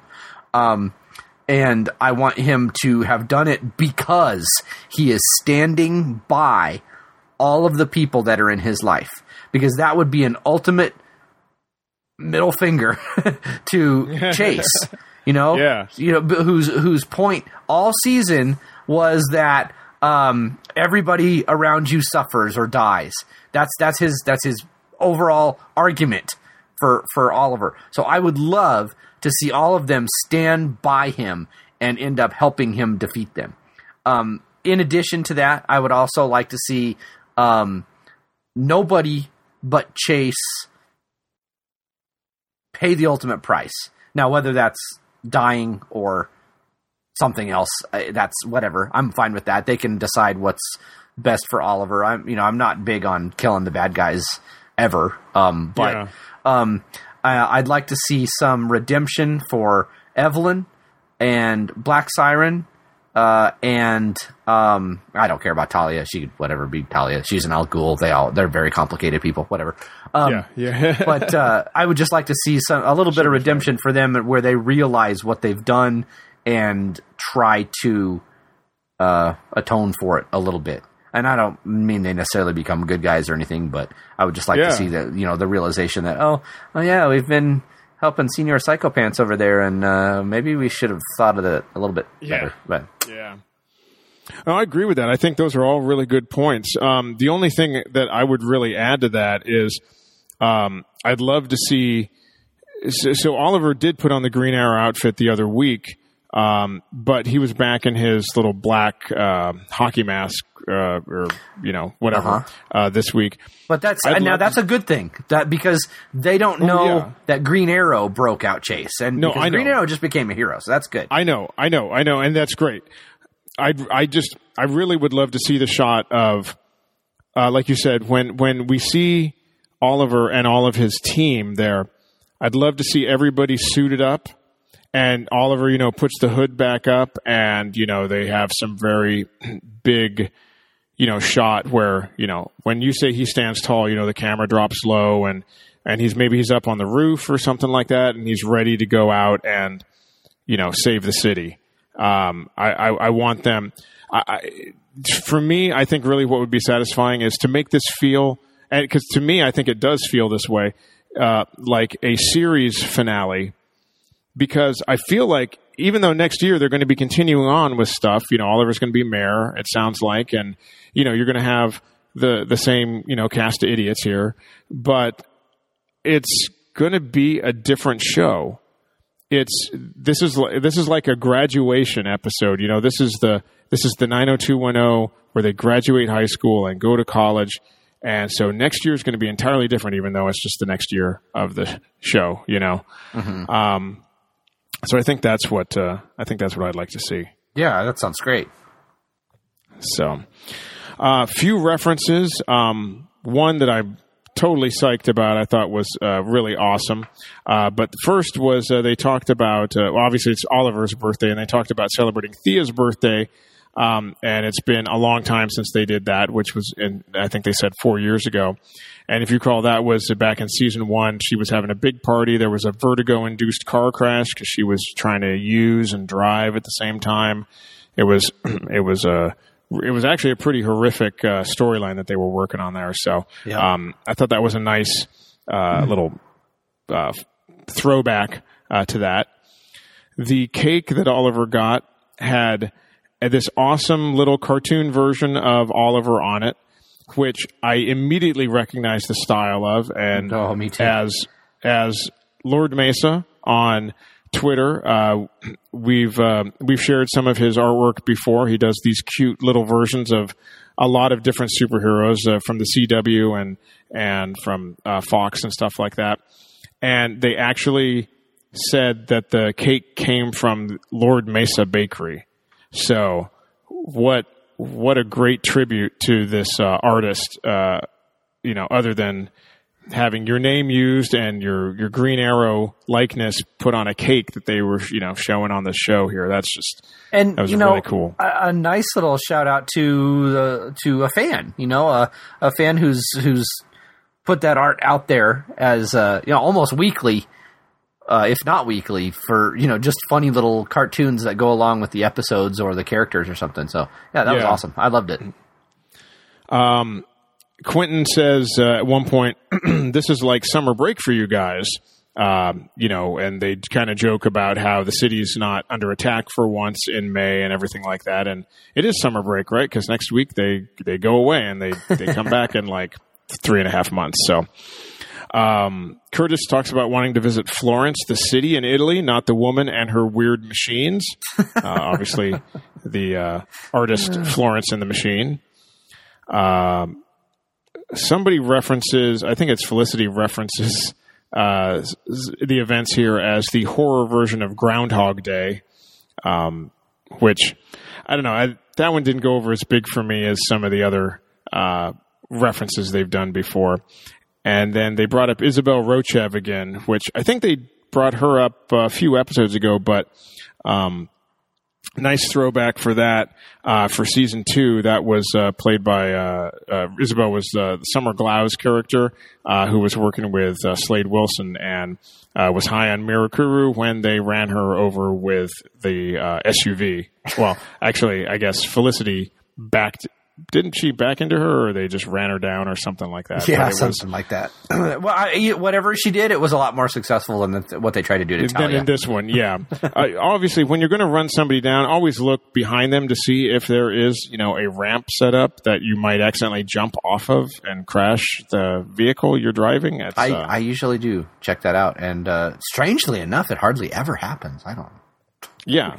And I want him to have done it because he is standing by all of the people that are in his life. Because that would be an ultimate middle finger to Chase. You know? Yeah. You know, whose point all season was that everybody around you suffers or dies. That's his overall argument for Oliver. So I would love to see all of them stand by him and end up helping him defeat them. In addition to that, I would also like to see nobody but Chase pay the ultimate price. Now, whether that's dying or something else, that's whatever. I'm fine with that. They can decide what's best for Oliver. I'm not big on killing the bad guys ever, but. Yeah. I'd like to see some redemption for Evelyn and Black Siren And I don't care about Talia. She could whatever be Talia. She's an Al Ghul. They're very complicated people. Whatever. Yeah. But I would just like to see a little bit of redemption for them, where they realize what they've done and try to atone for it a little bit. And I don't mean they necessarily become good guys or anything, but I would just like to see that, the realization that, oh yeah, we've been helping Senior Psychopants over there, and maybe we should have thought of it a little bit better. But Oh, I agree with that. I think those are all really good points. The only thing that I would really add to that is I'd love to see. So Oliver did put on the Green Arrow outfit the other week, but he was back in his little black hockey mask or whatever this week. But that's a good thing, that because they don't know that Green Arrow broke out Chase, and Green Arrow just became a hero, so that's good. I know, and that's great. I really would love to see the shot of, like you said, when we see Oliver and all of his team there. I'd love to see everybody suited up, and Oliver, puts the hood back up, and they have some very big, shot where when you say he stands tall, the camera drops low, and he's up on the roof or something like that, and he's ready to go out and save the city. I want them. For me, I think really what would be satisfying is to make this feel, and because to me, I think it does feel this way, like a series finale, because I feel like even though next year they're going to be continuing on with stuff, Oliver's going to be mayor, it sounds like, and you're going to have the same cast of idiots here, but it's going to be a different show. This is like a graduation episode. This is the 90210 where they graduate high school and go to college. And so next year is going to be entirely different, even though it's just the next year of the show, Mm-hmm. So I think that's what I'd like to see. Yeah, that sounds great. So, few references. One that I'm totally psyched about, I thought was really awesome. But the first was they talked about, obviously it's Oliver's birthday, and they talked about celebrating Thea's birthday. And it's been a long time since they did that, which was I think they said 4 years ago. And if you recall, that was back in season 1. She was having a big party. There was a Vertigo-induced car crash because she was trying to use and drive at the same time. It was actually a pretty horrific storyline that they were working on there. So I thought that was a nice little throwback to that. The cake that Oliver got had this awesome little cartoon version of Oliver on it, which I immediately recognized the style of, and me too. as Lord Mesa on Twitter, we've shared some of his artwork before. He does these cute little versions of a lot of different superheroes from the CW and from Fox and stuff like that. And they actually said that the cake came from Lord Mesa Bakery. So what a great tribute to this artist, other than having your name used and your Green Arrow likeness put on a cake that they were, showing on the show here. That was really cool. A nice little shout out to a fan, a fan who's put that art out there as, almost weekly, if not weekly, for, just funny little cartoons that go along with the episodes or the characters or something. So that was awesome. I loved it. Quentin says at one point, this is like summer break for you guys, and they kind of joke about how the city's not under attack for once in May and everything like that. And it is summer break, right? Because next week they go away and they come back in like 3.5 months. So Curtis talks about wanting to visit Florence, the city in Italy, not the woman and her weird machines. Obviously, the artist Florence and the Machine. Somebody references, I think it's Felicity references the events here as the horror version of Groundhog Day, which, I don't know, that one didn't go over as big for me as some of the other references they've done before. And then they brought up Isabel Rochev again, which I think they brought her up a few episodes ago, but nice throwback for that. For season 2, that was played by Isabel was Summer Glau's character, who was working with Slade Wilson and was high on Mirakuru when they ran her over with the SUV. Well, actually, I guess Felicity didn't she back into her, or they just ran her down or something like that? Yeah, something like that. Well, whatever she did, it was a lot more successful than what they tried to do to Talia. Than in this one, yeah. Obviously, when you're going to run somebody down, always look behind them to see if there is, a ramp set up that you might accidentally jump off of and crash the vehicle you're driving. I usually do check that out, and strangely enough, it hardly ever happens. I don't. Yeah,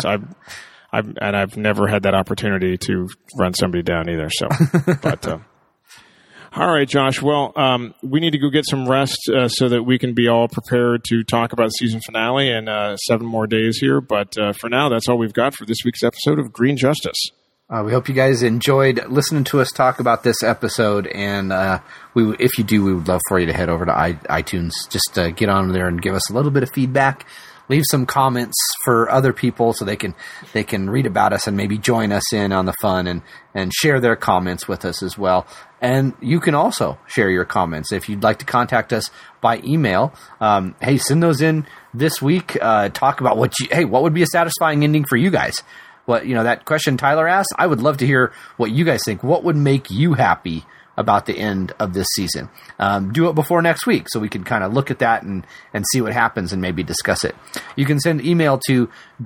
I've never had that opportunity to run somebody down either. So, but all right, Josh. Well, we need to go get some rest so that we can be all prepared to talk about the season finale in 7 more days here. But for now, that's all we've got for this week's episode of Green Justice. We hope you guys enjoyed listening to us talk about this episode, and if you do, we would love for you to head over to iTunes. Just get on there and give us a little bit of feedback. Leave some comments for other people so they can read about us and maybe join us in on the fun and share their comments with us as well. And you can also share your comments if you'd like to contact us by email. Hey, send those in this week. Talk about what would be a satisfying ending for you guys? What that question Tyler asked. I would love to hear what you guys think. What would make you happy about the end of this season? Do it before next week so we can kind of look at that and see what happens and maybe discuss it. You can send email to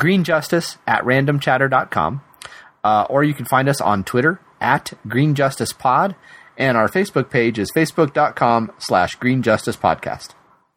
greenjustice@randomchatter.com, or you can find us on Twitter @greenjusticepod, and our Facebook page is facebook.com/greenjusticepodcast.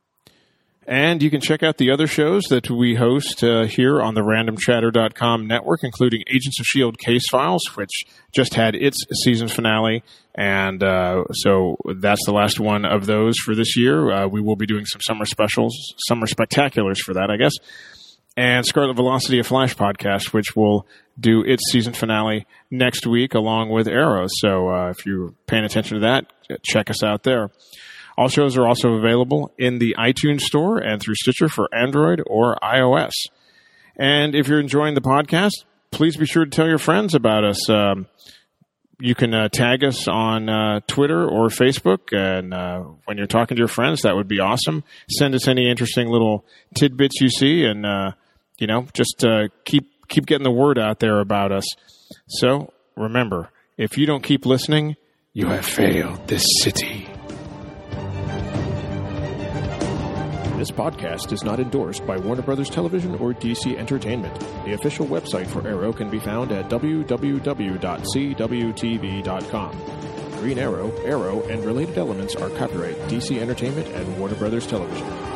And you can check out the other shows that we host here on the randomchatter.com network, including Agents of S.H.I.E.L.D. Case Files, which just had its season finale. And so that's the last one of those for this year. We will be doing some summer specials, summer spectaculars for that, I guess. And Scarlet Velocity, a Flash podcast, which will do its season finale next week along with Arrow. So if you're paying attention to that, check us out there. All shows are also available in the iTunes Store and through Stitcher for Android or iOS. And if you're enjoying the podcast, please be sure to tell your friends about us. You can tag us on Twitter or Facebook, and when you're talking to your friends, that would be awesome. Send us any interesting little tidbits you see, and just keep getting the word out there about us. So remember, if you don't keep listening, you have failed this city. This podcast is not endorsed by Warner Brothers Television or DC Entertainment. The official website for Arrow can be found at www.cwtv.com. Green Arrow, Arrow, and related elements are copyright DC Entertainment and Warner Brothers Television.